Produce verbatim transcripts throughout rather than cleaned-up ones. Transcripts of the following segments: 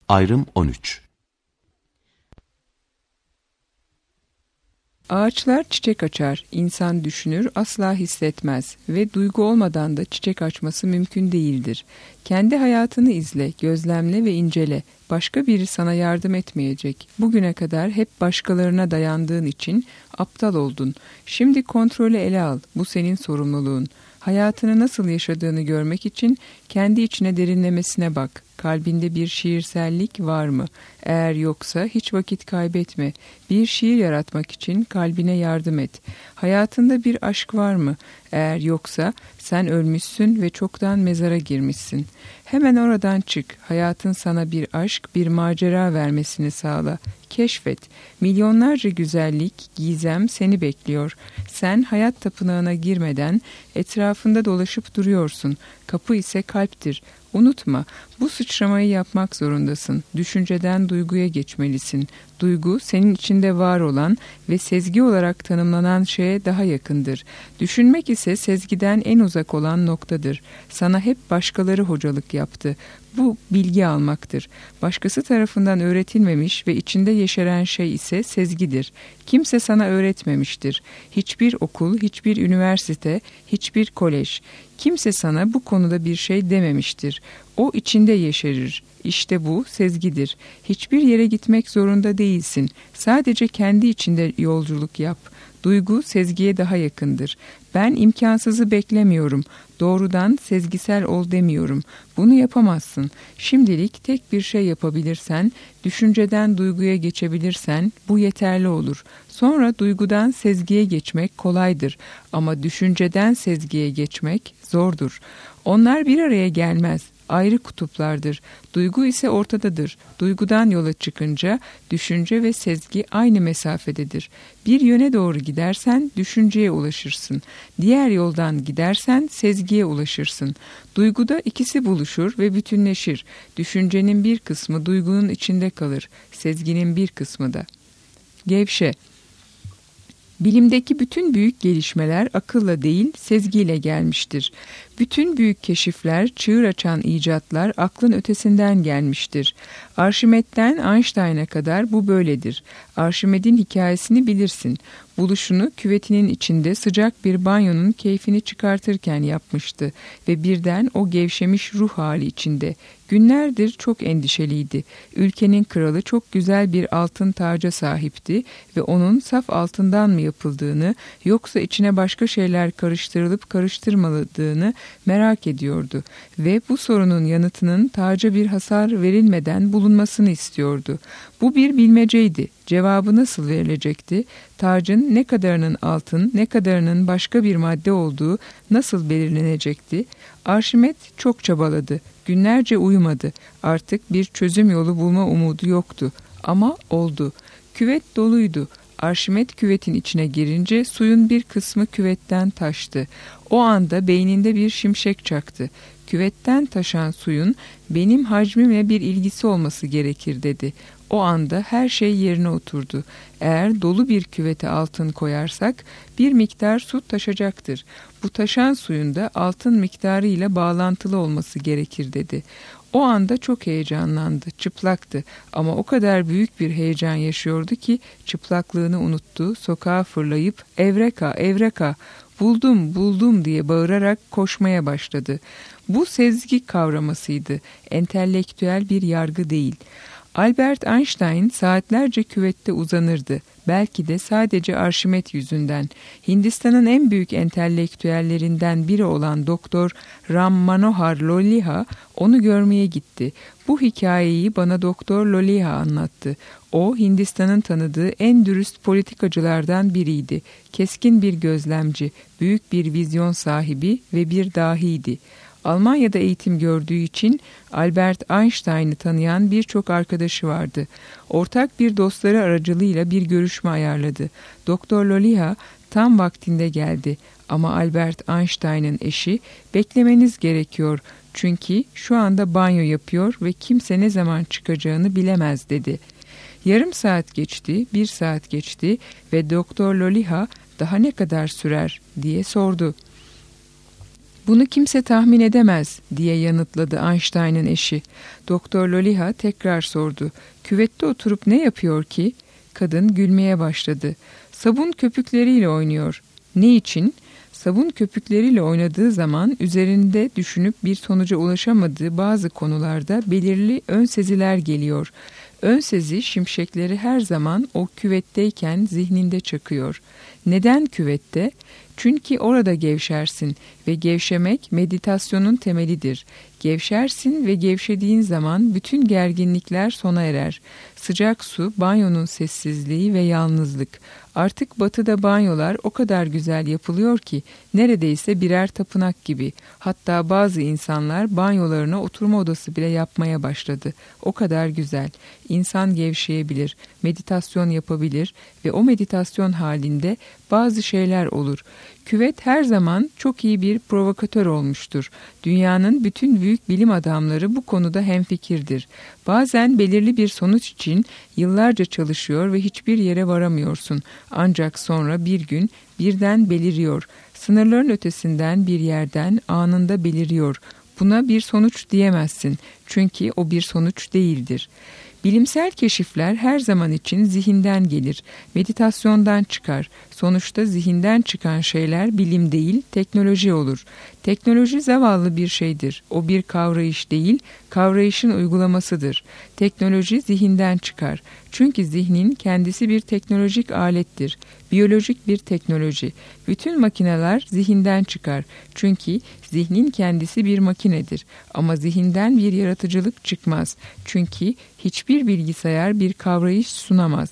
Ayrım on üç. Ağaçlar çiçek açar, insan düşünür, asla hissetmez ve duygu olmadan da çiçek açması mümkün değildir. Kendi hayatını izle, gözlemle ve incele. Başka biri sana yardım etmeyecek. Bugüne kadar hep başkalarına dayandığın için aptal oldun. Şimdi kontrolü ele al, bu senin sorumluluğun. Hayatını nasıl yaşadığını görmek için kendi içine derinlemesine bak. Kalbinde bir şiirsellik var mı? Eğer yoksa hiç vakit kaybetme. Bir şiir yaratmak için kalbine yardım et. Hayatında bir aşk var mı? Eğer yoksa sen ölmüşsün ve çoktan mezara girmişsin. Hemen oradan çık. Hayatın sana bir aşk, bir macera vermesini sağla. Keşfet. Milyonlarca güzellik, gizem seni bekliyor. Sen hayat tapınağına girmeden etrafında dolaşıp duruyorsun. Kapı ise kalptir. Unutma, bu sıçramayı yapmak zorundasın. Düşünceden duyguya geçmelisin. Duygu, senin içinde var olan ve sezgi olarak tanımlanan şeye daha yakındır. Düşünmek ise sezgiden en uzak olan noktadır. Sana hep başkaları hocalık yaptı. Bu bilgi almaktır. Başkası tarafından öğretilmemiş ve içinde yeşeren şey ise sezgidir. Kimse sana öğretmemiştir. Hiçbir okul, hiçbir üniversite, hiçbir kolej. Kimse sana bu konuda bir şey dememiştir. O içinde yeşerir. İşte bu sezgidir. Hiçbir yere gitmek zorunda değilsin. Sadece kendi içinde yolculuk yap. Duygu sezgiye daha yakındır. Ben imkansızı beklemiyorum. Doğrudan sezgisel ol demiyorum. Bunu yapamazsın. Şimdilik tek bir şey yapabilirsen, düşünceden duyguya geçebilirsen bu yeterli olur. Sonra duygudan sezgiye geçmek kolaydır ama düşünceden sezgiye geçmek zordur. Onlar bir araya gelmez. Ayrı kutuplardır. Duygu ise ortadadır. Duygudan yola çıkınca düşünce ve sezgi aynı mesafededir. Bir yöne doğru gidersen düşünceye ulaşırsın. Diğer yoldan gidersen sezgiye ulaşırsın. Duyguda ikisi buluşur ve bütünleşir. Düşüncenin bir kısmı duygunun içinde kalır. Sezginin bir kısmı da. Gevşe. Bilimdeki bütün büyük gelişmeler akılla değil, sezgiyle gelmiştir. Bütün büyük keşifler, çığır açan icatlar aklın ötesinden gelmiştir. Arşimet'ten Einstein'a kadar bu böyledir. Arşimet'in hikayesini bilirsin. Buluşunu küvetinin içinde sıcak bir banyonun keyfini çıkartırken yapmıştı ve birden o gevşemiş ruh hali içinde. Günlerdir çok endişeliydi. Ülkenin kralı çok güzel bir altın taca sahipti ve onun saf altından mı yapıldığını yoksa içine başka şeyler karıştırılıp karıştırmadığını merak ediyordu ve bu sorunun yanıtının taca bir hasar verilmeden bulunmasını istiyordu. Bu bir bilmeceydi. Cevabı nasıl verilecekti? Tacın ne kadarının altın, ne kadarının başka bir madde olduğu nasıl belirlenecekti? Arşimet çok çabaladı. Günlerce uyumadı. Artık bir çözüm yolu bulma umudu yoktu. Ama oldu. Küvet doluydu. Arşimet küvetin içine girince suyun bir kısmı küvetten taştı. O anda beyninde bir şimşek çaktı. Küvetten taşan suyun benim hacmimle bir ilgisi olması gerekir dedi. O anda her şey yerine oturdu. Eğer dolu bir küvete altın koyarsak bir miktar su taşacaktır. Bu taşan suyun da altın miktarıyla bağlantılı olması gerekir dedi. O anda çok heyecanlandı, çıplaktı ama o kadar büyük bir heyecan yaşıyordu ki çıplaklığını unuttu, sokağa fırlayıp "Evreka, evreka, buldum, buldum" diye bağırarak koşmaya başladı. Bu sezgi kavramasıydı, entelektüel bir yargı değil. Albert Einstein saatlerce küvette uzanırdı. Belki de sadece Arşimet yüzünden. Hindistan'ın en büyük entelektüellerinden biri olan Doktor Ram Manohar Loliha onu görmeye gitti. Bu hikayeyi bana Doktor Loliha anlattı. O Hindistan'ın tanıdığı en dürüst politikacılardan biriydi. Keskin bir gözlemci, büyük bir vizyon sahibi ve bir dahiydi. Almanya'da eğitim gördüğü için Albert Einstein'ı tanıyan birçok arkadaşı vardı. Ortak bir dostları aracılığıyla bir görüşme ayarladı. Doktor Loliha tam vaktinde geldi ama Albert Einstein'ın eşi "Beklemeniz gerekiyor çünkü şu anda banyo yapıyor ve kimse ne zaman çıkacağını bilemez" dedi. Yarım saat geçti, bir saat geçti ve Doktor Loliha "Daha ne kadar sürer?" diye sordu. Bunu kimse tahmin edemez diye yanıtladı Einstein'ın eşi. Doktor Loliha tekrar sordu. Küvette oturup ne yapıyor ki? Kadın gülmeye başladı. Sabun köpükleriyle oynuyor. Ne için? Sabun köpükleriyle oynadığı zaman üzerinde düşünüp bir sonuca ulaşamadığı bazı konularda belirli ön seziler geliyor. Ön sezi şimşekleri her zaman o küvetteyken zihninde çakıyor. Neden küvette? Çünkü orada gevşersin ve gevşemek meditasyonun temelidir. Gevşersin ve gevşediğin zaman bütün gerginlikler sona erer. Sıcak su, banyonun sessizliği ve yalnızlık. Artık batıda banyolar o kadar güzel yapılıyor ki neredeyse birer tapınak gibi. Hatta bazı insanlar banyolarına oturma odası bile yapmaya başladı. O kadar güzel. İnsan gevşeyebilir, meditasyon yapabilir ve o meditasyon halinde bazı şeyler olur. Küvet her zaman çok iyi bir provokatör olmuştur. Dünyanın bütün büyük bilim adamları bu konuda hemfikirdir. Bazen belirli bir sonuç için yıllarca çalışıyor ve hiçbir yere varamıyorsun. Ancak sonra bir gün birden beliriyor. Sınırların ötesinden bir yerden anında beliriyor. Buna bir sonuç diyemezsin. Çünkü o bir sonuç değildir. Bilimsel keşifler her zaman için zihinden gelir, meditasyondan çıkar. Sonuçta zihinden çıkan şeyler bilim değil, teknoloji olur. Teknoloji zavallı bir şeydir. O bir kavrayış değil, kavrayışın uygulamasıdır. Teknoloji zihinden çıkar. Çünkü zihnin kendisi bir teknolojik alettir. Biyolojik bir teknoloji. Bütün makineler zihinden çıkar. Çünkü zihnin kendisi bir makinedir. Ama zihinden bir yaratıcılık çıkmaz. Çünkü hiçbir bilgisayar bir kavrayış sunamaz.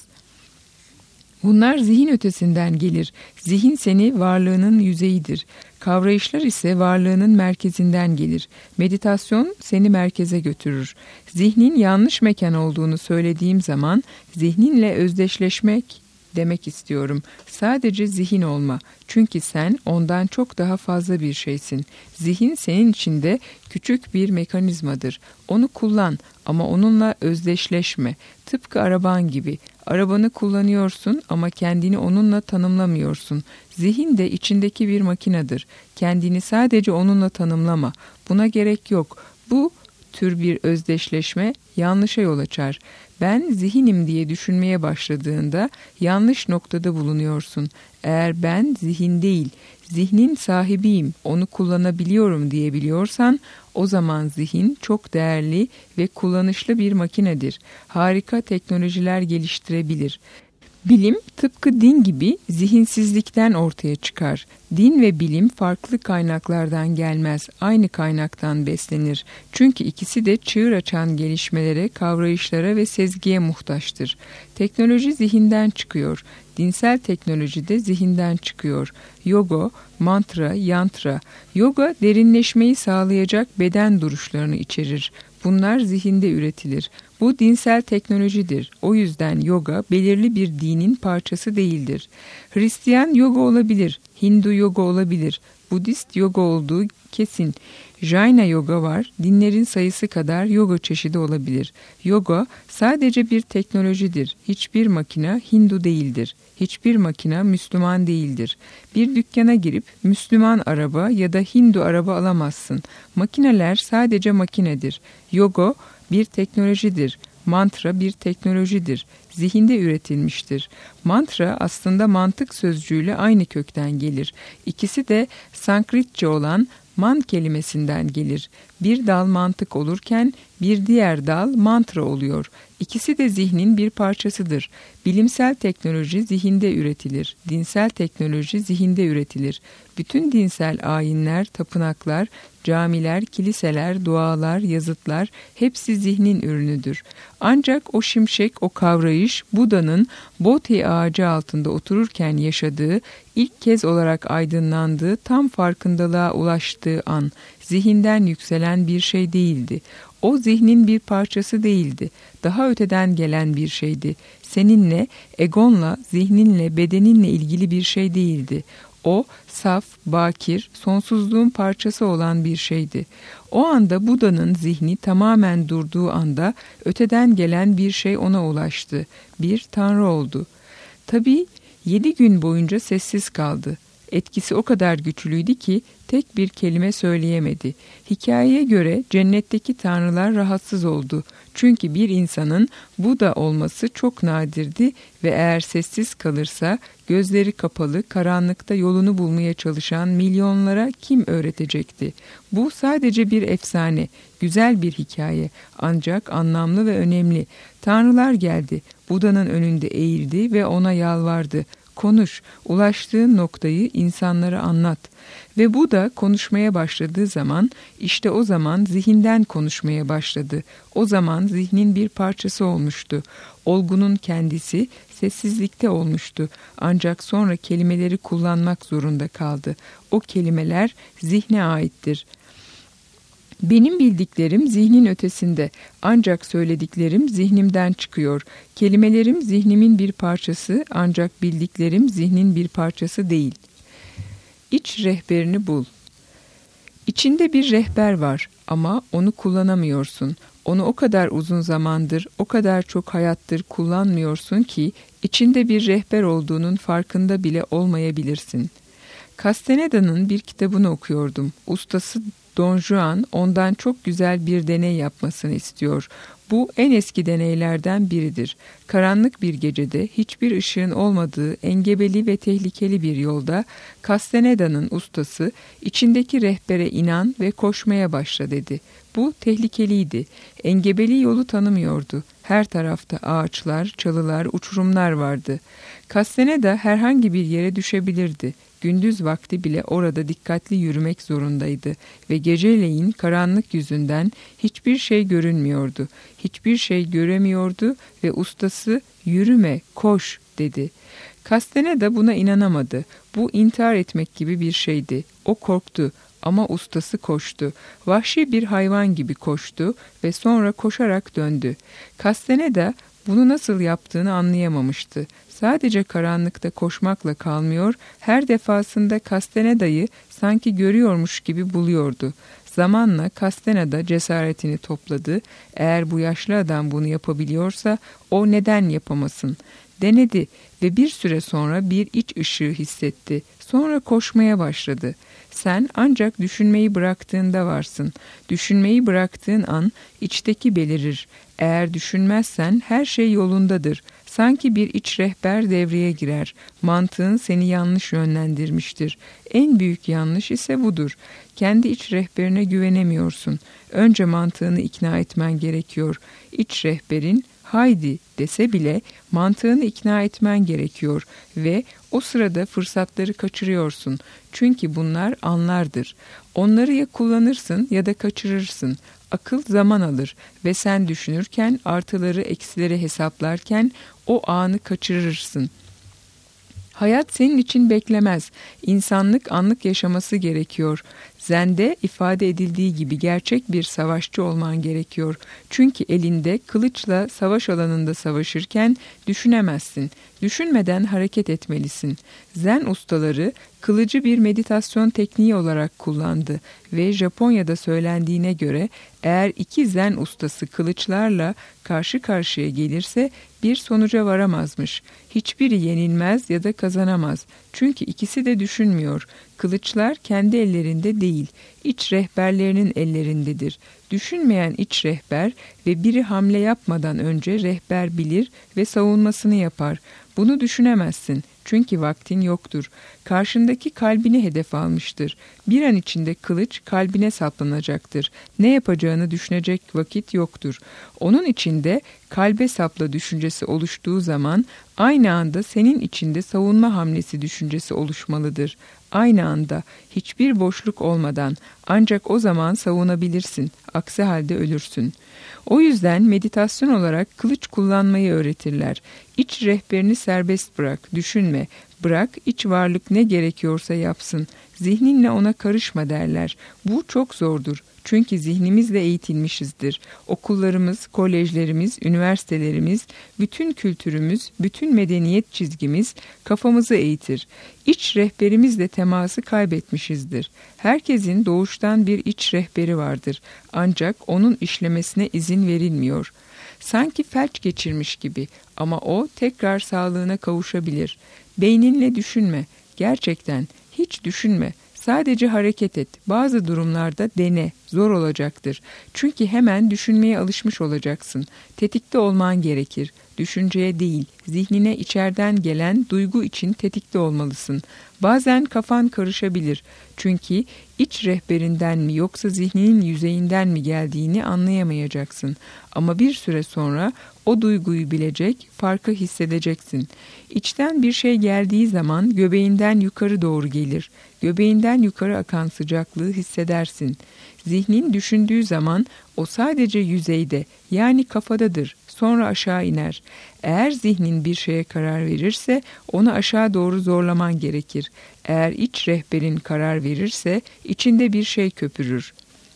Bunlar zihin ötesinden gelir. Zihin seni varlığının yüzeyidir. Kavrayışlar ise varlığının merkezinden gelir. Meditasyon seni merkeze götürür. Zihnin yanlış mekan olduğunu söylediğim zaman zihninle özdeşleşmek demek istiyorum. Sadece zihin olma. Çünkü sen ondan çok daha fazla bir şeysin. Zihin senin içinde küçük bir mekanizmadır. Onu kullan ama onunla özdeşleşme. Tıpkı araban gibi. Arabanı kullanıyorsun ama kendini onunla tanımlamıyorsun. Zihin de içindeki bir makinedir. Kendini sadece onunla tanımlama. Buna gerek yok. Bu tür bir özdeşleşme yanlışa yol açar. Ben zihinim diye düşünmeye başladığında yanlış noktada bulunuyorsun. Eğer ben zihin değil, zihnin sahibiyim, onu kullanabiliyorum diyebiliyorsan o zaman zihin çok değerli ve kullanışlı bir makinedir. Harika teknolojiler geliştirebilir. Bilim tıpkı din gibi zihinsizlikten ortaya çıkar. Din ve bilim farklı kaynaklardan gelmez, aynı kaynaktan beslenir. Çünkü ikisi de çığır açan gelişmelere, kavrayışlara ve sezgiye muhtaçtır. Teknoloji zihinden çıkıyor. Dinsel teknoloji de zihinden çıkıyor. Yoga, mantra, yantra. Yoga derinleşmeyi sağlayacak beden duruşlarını içerir. Bunlar zihinde üretilir. Bu dinsel teknolojidir. O yüzden yoga belirli bir dinin parçası değildir. Hristiyan yoga olabilir, Hindu yoga olabilir, Budist yoga olduğu kesin. Jaina yoga var, dinlerin sayısı kadar yoga çeşidi olabilir. Yoga sadece bir teknolojidir. Hiçbir makine Hindu değildir. Hiçbir makine Müslüman değildir. Bir dükkana girip Müslüman araba ya da Hindu araba alamazsın. Makineler sadece makinedir. Yoga bir teknolojidir. Mantra bir teknolojidir. Zihinde üretilmiştir. Mantra aslında mantık sözcüğüyle aynı kökten gelir. İkisi de Sanskritçe olan man kelimesinden gelir. Bir dal mantık olurken bir diğer dal mantra oluyor. İkisi de zihnin bir parçasıdır. Bilimsel teknoloji zihinde üretilir. Dinsel teknoloji zihinde üretilir. Bütün dinsel ayinler, tapınaklar, camiler, kiliseler, dualar, yazıtlar hepsi zihnin ürünüdür. Ancak o şimşek, o kavrayış Buda'nın Bodhi ağacı altında otururken yaşadığı, ilk kez olarak aydınlandığı, tam farkındalığa ulaştığı an, zihinden yükselen bir şey değildi. O zihnin bir parçası değildi. Daha öteden gelen bir şeydi. Seninle, egonla, zihninle, bedeninle ilgili bir şey değildi. O saf, bakir, sonsuzluğun parçası olan bir şeydi. O anda Buda'nın zihni tamamen durduğu anda öteden gelen bir şey ona ulaştı. Bir tanrı oldu. Tabii yedi gün boyunca sessiz kaldı. Etkisi o kadar güçlüydü ki tek bir kelime söyleyemedi. Hikayeye göre cennetteki tanrılar rahatsız oldu. Çünkü bir insanın Buda olması çok nadirdi ve eğer sessiz kalırsa gözleri kapalı karanlıkta yolunu bulmaya çalışan milyonlara kim öğretecekti? Bu sadece bir efsane, güzel bir hikaye ancak anlamlı ve önemli. Tanrılar geldi, Buda'nın önünde eğildi ve ona yalvardı. Konuş, ulaştığın noktayı insanlara anlat. Ve Buda konuşmaya başladığı zaman, işte o zaman zihinden konuşmaya başladı. O zaman zihnin bir parçası olmuştu. Olgunun kendisi sessizlikte olmuştu. Ancak sonra kelimeleri kullanmak zorunda kaldı. O kelimeler zihne aittir. Benim bildiklerim zihnin ötesinde, ancak söylediklerim zihnimden çıkıyor. Kelimelerim zihnimin bir parçası, ancak bildiklerim zihnin bir parçası değil. İç rehberini bul. İçinde bir rehber var ama onu kullanamıyorsun. Onu o kadar uzun zamandır, o kadar çok hayattır kullanmıyorsun ki içinde bir rehber olduğunun farkında bile olmayabilirsin. Castaneda'nın bir kitabını okuyordum. Ustası Don Juan ondan çok güzel bir deney yapmasını istiyor. Bu en eski deneylerden biridir. Karanlık bir gecede hiçbir ışığın olmadığı engebeli ve tehlikeli bir yolda Castaneda'nın ustası içindeki rehbere inan ve koşmaya başla dedi. Bu tehlikeliydi. Engebeli yolu tanımıyordu. Her tarafta ağaçlar, çalılar, uçurumlar vardı. Castaneda herhangi bir yere düşebilirdi. Gündüz vakti bile orada dikkatli yürümek zorundaydı ve geceleyin karanlık yüzünden hiçbir şey görünmüyordu. Hiçbir şey göremiyordu ve ustası "Yürüme, koş" dedi. Castaneda buna inanamadı. Bu intihar etmek gibi bir şeydi. O korktu ama ustası koştu. Vahşi bir hayvan gibi koştu ve sonra koşarak döndü. Castaneda bunu nasıl yaptığını anlayamamıştı. Sadece karanlıkta koşmakla kalmıyor, her defasında Castaneda'yı sanki görüyormuş gibi buluyordu. Zamanla Castaneda cesaretini topladı. Eğer bu yaşlı adam bunu yapabiliyorsa o neden yapamasın? Denedi ve bir süre sonra bir iç ışığı hissetti. Sonra koşmaya başladı. Sen ancak düşünmeyi bıraktığında varsın. Düşünmeyi bıraktığın an içteki belirir. Eğer düşünmezsen her şey yolundadır. Sanki bir iç rehber devreye girer. Mantığın seni yanlış yönlendirmiştir. En büyük yanlış ise budur. Kendi iç rehberine güvenemiyorsun. Önce mantığını ikna etmen gerekiyor. İç rehberin haydi dese bile mantığını ikna etmen gerekiyor ve o sırada fırsatları kaçırıyorsun. Çünkü bunlar anlardır. Onları ya kullanırsın ya da kaçırırsın. Akıl zaman alır ve sen düşünürken, artıları eksileri hesaplarken o anı kaçırırsın. Hayat senin için beklemez. İnsanlık anlık yaşaması gerekiyor. Zen'de ifade edildiği gibi gerçek bir savaşçı olman gerekiyor. Çünkü elinde kılıçla savaş alanında savaşırken düşünemezsin. Düşünmeden hareket etmelisin. Zen ustaları kılıcı bir meditasyon tekniği olarak kullandı ve Japonya'da söylendiğine göre eğer iki zen ustası kılıçlarla karşı karşıya gelirse bir sonuca varamazmış. Hiçbiri yenilmez ya da kazanamaz. Çünkü ikisi de düşünmüyor. Kılıçlar kendi ellerinde değil, iç rehberlerinin ellerindedir. Düşünmeyen iç rehber ve biri hamle yapmadan önce rehber bilir ve savunmasını yapar. Bunu düşünemezsin. Çünkü vaktin yoktur. Karşındaki kalbini hedef almıştır. Bir an içinde kılıç kalbine saplanacaktır. Ne yapacağını düşünecek vakit yoktur. Onun içinde kalbe sapla düşüncesi oluştuğu zaman aynı anda senin içinde savunma hamlesi düşüncesi oluşmalıdır. Aynı anda, hiçbir boşluk olmadan, ancak o zaman savunabilirsin. Aksi halde ölürsün. O yüzden meditasyon olarak kılıç kullanmayı öğretirler. İç rehberini serbest bırak, düşünme. Bırak, iç varlık ne gerekiyorsa yapsın. Zihninle ona karışma derler. Bu çok zordur. Çünkü zihnimizle eğitilmişizdir. Okullarımız, kolejlerimiz, üniversitelerimiz, bütün kültürümüz, bütün medeniyet çizgimiz kafamızı eğitir. İç rehberimizle teması kaybetmişizdir. Herkesin doğuştan bir iç rehberi vardır. Ancak onun işlemesine izin verilmiyor. Sanki felç geçirmiş gibi ama o tekrar sağlığına kavuşabilir. Beyninle düşünme. Gerçekten Hiç düşünme. Sadece hareket et. Bazı durumlarda dene. Zor olacaktır. Çünkü hemen düşünmeye alışmış olacaksın. Tetikte olman gerekir. Düşünceye değil, zihnine içeriden gelen duygu için tetikte olmalısın. Bazen kafan karışabilir. Çünkü iç rehberinden mi yoksa zihninin yüzeyinden mi geldiğini anlayamayacaksın. Ama bir süre sonra o duyguyu bilecek, farkı hissedeceksin. İçten bir şey geldiği zaman göbeğinden yukarı doğru gelir. Göbeğinden yukarı akan sıcaklığı hissedersin. Zihnin düşündüğü zaman o sadece yüzeyde, yani kafadadır. Sonra aşağı iner. Eğer zihnin bir şeye karar verirse onu aşağı doğru zorlaman gerekir. Eğer iç rehberin karar verirse içinde bir şey köpürür.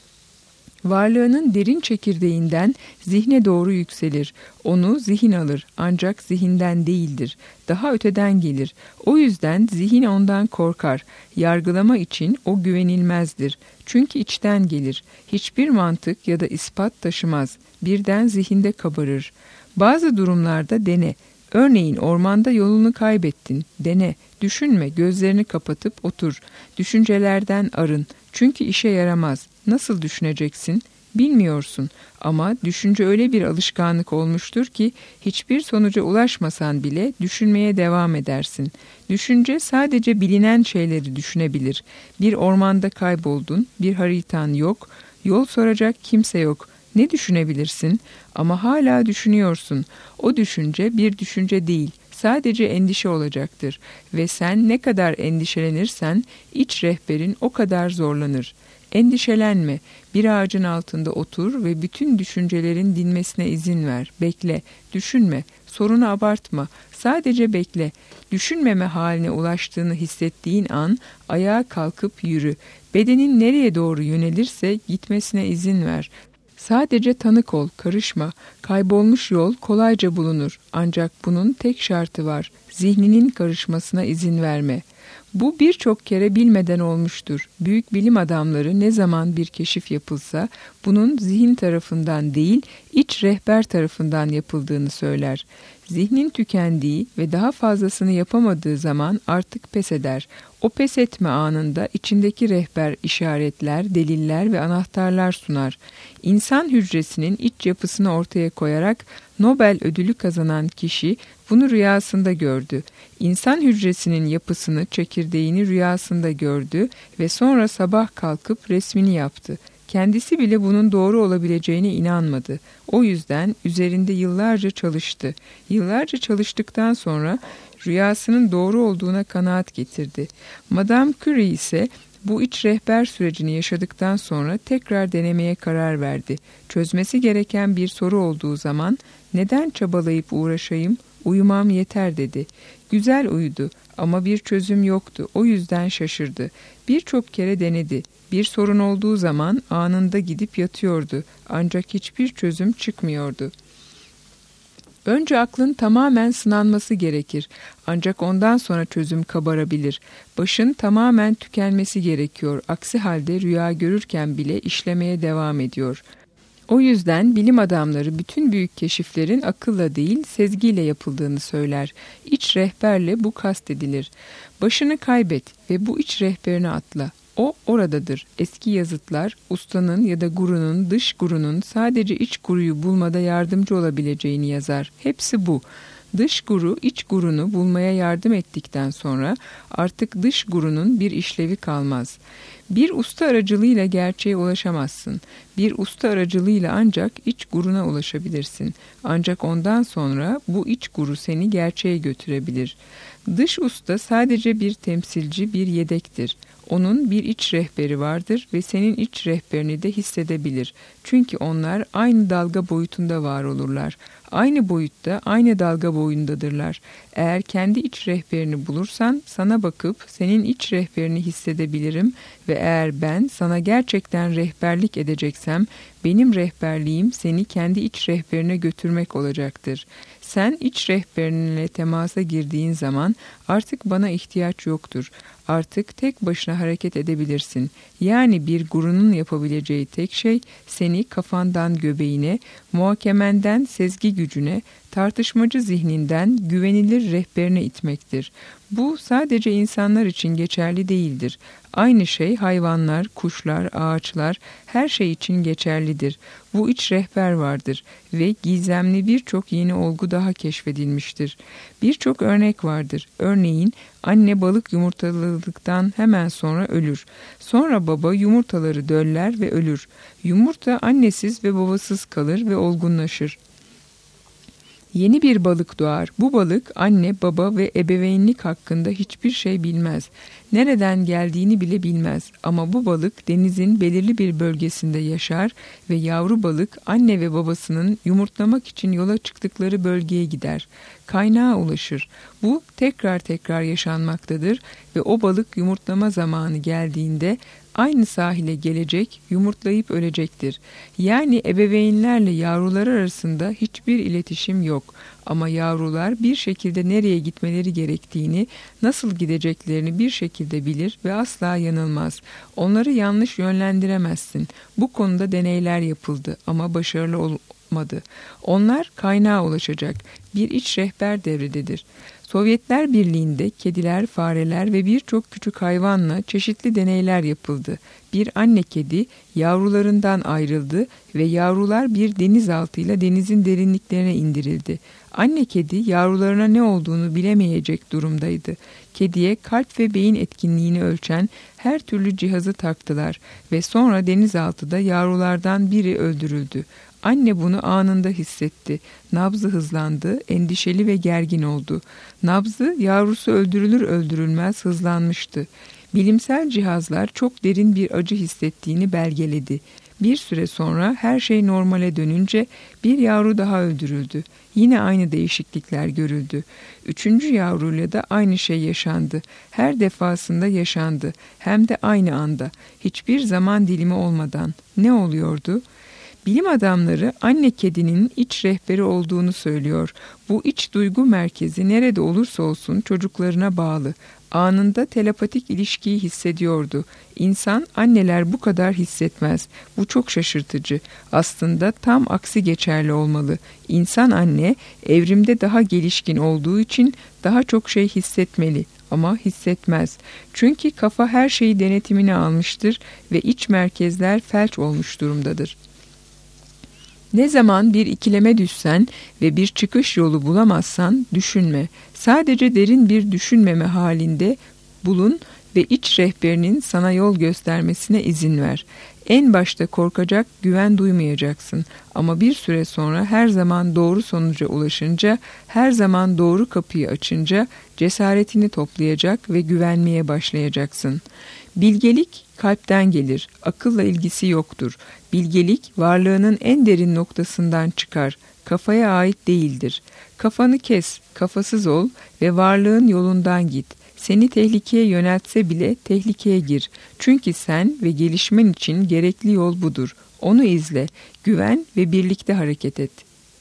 Varlığının derin çekirdeğinden zihne doğru yükselir. Onu zihin alır ancak zihinden değildir. Daha öteden gelir. O yüzden zihin ondan korkar. Yargılama için o güvenilmezdir. Çünkü içten gelir. Hiçbir mantık ya da ispat taşımaz. Birden zihinde kabarır. Bazı durumlarda dene. Örneğin ormanda yolunu kaybettin. Dene. Düşünme, gözlerini kapatıp otur. Düşüncelerden arın. Çünkü işe yaramaz. Nasıl düşüneceksin? Bilmiyorsun ama düşünce öyle bir alışkanlık olmuştur ki hiçbir sonuca ulaşmasan bile düşünmeye devam edersin. Düşünce sadece bilinen şeyleri düşünebilir. Bir ormanda kayboldun, bir haritan yok, yol soracak kimse yok. Ne düşünebilirsin? Ama hala düşünüyorsun. O düşünce bir düşünce değil. Sadece endişe olacaktır ve sen ne kadar endişelenirsen iç rehberin o kadar zorlanır. Endişelenme, bir ağacın altında otur ve bütün düşüncelerin dinmesine izin ver. Bekle, düşünme, sorunu abartma, sadece bekle. Düşünmeme haline ulaştığını hissettiğin an ayağa kalkıp yürü. Bedenin nereye doğru yönelirse gitmesine izin ver. Sadece tanık ol, karışma. Kaybolmuş yol kolayca bulunur. Ancak bunun tek şartı var. Zihninin karışmasına izin verme. Bu birçok kere bilmeden olmuştur. Büyük bilim adamları ne zaman bir keşif yapılsa bunun zihin tarafından değil, iç rehber tarafından yapıldığını söyler. Zihnin tükendiği ve daha fazlasını yapamadığı zaman artık pes eder. O pes etme anında içindeki rehber işaretler, deliller ve anahtarlar sunar. İnsan hücresinin iç yapısını ortaya koyarak Nobel ödülü kazanan kişi bunu rüyasında gördü. İnsan hücresinin yapısını, çekirdeğini rüyasında gördü ve sonra sabah kalkıp resmini yaptı. Kendisi bile bunun doğru olabileceğine inanmadı. O yüzden üzerinde yıllarca çalıştı. Yıllarca çalıştıktan sonra rüyasının doğru olduğuna kanaat getirdi. Madame Curie ise bu iç rehber sürecini yaşadıktan sonra tekrar denemeye karar verdi. Çözmesi gereken bir soru olduğu zaman neden çabalayıp uğraşayım, uyumam yeter dedi. Güzel uyudu ama bir çözüm yoktu. O yüzden şaşırdı. Birçok kere denedi. Bir sorun olduğu zaman anında gidip yatıyordu. Ancak hiçbir çözüm çıkmıyordu. Önce aklın tamamen sınanması gerekir. Ancak ondan sonra çözüm kabarabilir. Başın tamamen tükenmesi gerekiyor. Aksi halde rüya görürken bile işlemeye devam ediyor. O yüzden bilim adamları bütün büyük keşiflerin akılla değil, sezgiyle yapıldığını söyler. İç rehberle bu kastedilir. Başını kaybet ve bu iç rehberine atla. O oradadır. Eski yazıtlar, ustanın ya da gurunun, dış gurunun sadece iç guruyu bulmada yardımcı olabileceğini yazar. Hepsi bu. Dış guru, iç gurunu bulmaya yardım ettikten sonra artık dış gurunun bir işlevi kalmaz. Bir usta aracılığıyla gerçeğe ulaşamazsın. Bir usta aracılığıyla ancak iç guruna ulaşabilirsin. Ancak ondan sonra bu iç guru seni gerçeğe götürebilir. Dış usta sadece bir temsilci, bir yedektir. Onun bir iç rehberi vardır ve senin iç rehberini de hissedebilir. Çünkü onlar aynı dalga boyutunda var olurlar. Aynı boyutta, aynı dalga boyundadırlar. Eğer kendi iç rehberini bulursan sana bakıp senin iç rehberini hissedebilirim ve eğer ben sana gerçekten rehberlik edeceksem benim rehberliğim seni kendi iç rehberine götürmek olacaktır. Sen iç rehberinle temasa girdiğin zaman artık bana ihtiyaç yoktur. Artık tek başına hareket edebilirsin. Yani bir gurunun yapabileceği tek şey seni kafandan göbeğine, muhakemenden sezgi gücüne, tartışmacı zihninden güvenilir rehberine itmektir. Bu sadece insanlar için geçerli değildir. Aynı şey hayvanlar, kuşlar, ağaçlar, her şey için geçerlidir. Bu iç rehber vardır ve gizemli birçok yeni olgu daha keşfedilmiştir. Birçok örnek vardır. Örneğin anne balık yumurtaladıktan hemen sonra ölür. Sonra baba yumurtaları döller ve ölür. Yumurta annesiz ve babasız kalır ve olgunlaşır. Yeni bir balık doğar. Bu balık anne, baba ve ebeveynlik hakkında hiçbir şey bilmez. Nereden geldiğini bile bilmez. Ama bu balık denizin belirli bir bölgesinde yaşar ve yavru balık anne ve babasının yumurtlamak için yola çıktıkları bölgeye gider. Kaynağa ulaşır. Bu tekrar tekrar yaşanmaktadır ve o balık yumurtlama zamanı geldiğinde aynı sahile gelecek, yumurtlayıp ölecektir. Yani ebeveynlerle yavrular arasında hiçbir iletişim yok. Ama yavrular bir şekilde nereye gitmeleri gerektiğini, nasıl gideceklerini bir şekilde bilir ve asla yanılmaz. Onları yanlış yönlendiremezsin. Bu konuda deneyler yapıldı ama başarılı olmadı. Onlar kaynağa ulaşacak. Bir iç rehber devrededir. Sovyetler Birliği'nde kediler, fareler ve birçok küçük hayvanla çeşitli deneyler yapıldı. Bir anne kedi yavrularından ayrıldı ve yavrular bir denizaltıyla denizin derinliklerine indirildi. Anne kedi yavrularına ne olduğunu bilemeyecek durumdaydı. Kediye kalp ve beyin etkinliğini ölçen her türlü cihazı taktılar ve sonra denizaltıda yavrulardan biri öldürüldü. Anne bunu anında hissetti. Nabzı hızlandı, endişeli ve gergin oldu. Nabzı yavrusu öldürülür öldürülmez hızlanmıştı. Bilimsel cihazlar çok derin bir acı hissettiğini belgeledi. Bir süre sonra her şey normale dönünce bir yavru daha öldürüldü. Yine aynı değişiklikler görüldü. Üçüncü yavruyla da aynı şey yaşandı. Her defasında yaşandı. Hem de aynı anda. Hiçbir zaman dilimi olmadan. Ne oluyordu? Bilim adamları anne kedinin iç rehberi olduğunu söylüyor. Bu iç duygu merkezi nerede olursa olsun çocuklarına bağlı. Anında telepatik ilişkiyi hissediyordu. İnsan anneler bu kadar hissetmez. Bu çok şaşırtıcı. Aslında tam aksi geçerli olmalı. İnsan anne evrimde daha gelişkin olduğu için daha çok şey hissetmeli. Ama hissetmez. Çünkü kafa her şeyi denetimine almıştır ve iç merkezler felç olmuş durumdadır. Ne zaman bir ikileme düşsen ve bir çıkış yolu bulamazsan düşünme. Sadece derin bir düşünmeme halinde bulun ve iç rehberinin sana yol göstermesine izin ver. En başta korkacak, güven duymayacaksın. Ama bir süre sonra her zaman doğru sonuca ulaşınca, her zaman doğru kapıyı açınca cesaretini toplayacak ve güvenmeye başlayacaksın. Bilgelik kalpten gelir, akılla ilgisi yoktur. Bilgelik varlığının en derin noktasından çıkar, kafaya ait değildir. Kafanı kes, kafasız ol ve varlığın yolundan git. Seni tehlikeye yöneltse bile tehlikeye gir. Çünkü sen ve gelişmen için gerekli yol budur. Onu izle, güven ve birlikte hareket et.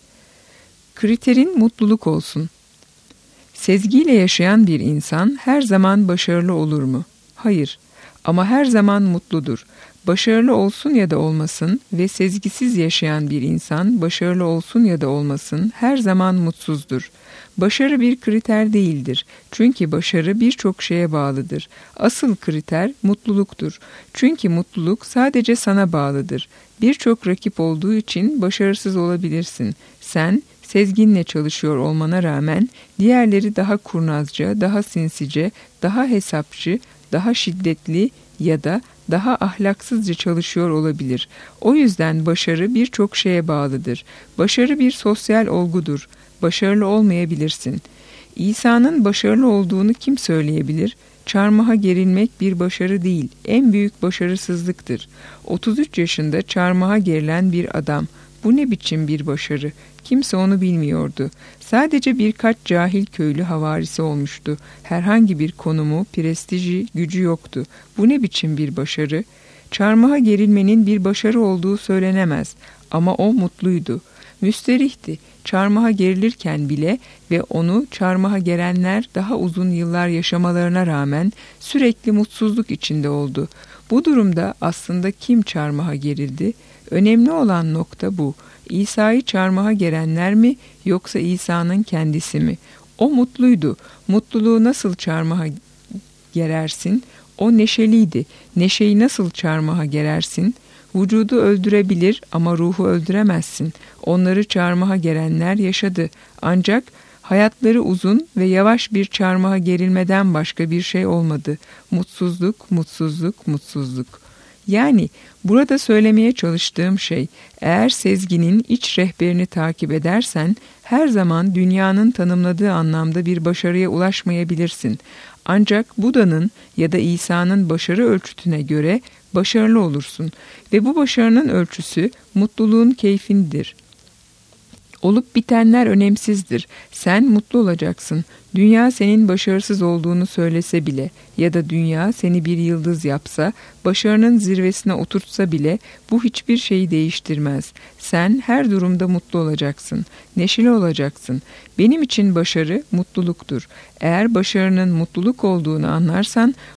Kriterin mutluluk olsun. Sezgiyle yaşayan bir insan her zaman başarılı olur mu? Hayır. Ama her zaman mutludur. Başarılı olsun ya da olmasın ve sezgisiz yaşayan bir insan başarılı olsun ya da olmasın her zaman mutsuzdur. Başarı bir kriter değildir. Çünkü başarı birçok şeye bağlıdır. Asıl kriter mutluluktur. Çünkü mutluluk sadece sana bağlıdır. Birçok rakip olduğu için başarısız olabilirsin. Sen sezginle çalışıyor olmana rağmen diğerleri daha kurnazca, daha sinsice, daha hesapçı, daha şiddetli ya da daha ahlaksızca çalışıyor olabilir. O yüzden başarı birçok şeye bağlıdır. Başarı bir sosyal olgudur. Başarılı olmayabilirsin. İsa'nın başarılı olduğunu kim söyleyebilir? Çarmıha gerilmek bir başarı değil, en büyük başarısızlıktır. otuz üç yaşında çarmıha gerilen bir adam. Bu ne biçim bir başarı? Kimse onu bilmiyordu. Sadece birkaç cahil köylü havarisi olmuştu. Herhangi bir konumu, prestiji, gücü yoktu. Bu ne biçim bir başarı? Çarmıha gerilmenin bir başarı olduğu söylenemez. Ama o mutluydu. Müsterihti. Çarmıha gerilirken bile ve onu çarmıha gerenler daha uzun yıllar yaşamalarına rağmen sürekli mutsuzluk içinde oldu. Bu durumda aslında kim çarmıha gerildi? Önemli olan nokta bu. İsa'yı çarmıha gerenler mi yoksa İsa'nın kendisi mi? O mutluydu. Mutluluğu nasıl çarmıha gerersin? O neşeliydi. Neşeyi nasıl çarmıha gerersin? Vücudu öldürebilir ama ruhu öldüremezsin. Onları çarmıha gerenler yaşadı. Ancak hayatları uzun ve yavaş bir çarmıha gerilmeden başka bir şey olmadı. Mutsuzluk, mutsuzluk, mutsuzluk. Yani burada söylemeye çalıştığım şey, eğer sezginin iç rehberini takip edersen, her zaman dünyanın tanımladığı anlamda bir başarıya ulaşmayabilirsin. Ancak Buda'nın ya da İsa'nın başarı ölçütüne göre başarılı olursun ve bu başarının ölçüsü mutluluğun keyfindir. Olup bitenler önemsizdir. Sen mutlu olacaksın. Dünya senin başarısız olduğunu söylese bile ya da dünya seni bir yıldız yapsa, başarının zirvesine oturtsa bile bu hiçbir şeyi değiştirmez. Sen her durumda mutlu olacaksın. Neşeli olacaksın. Benim için başarı mutluluktur. Eğer başarının mutluluk olduğunu anlarsan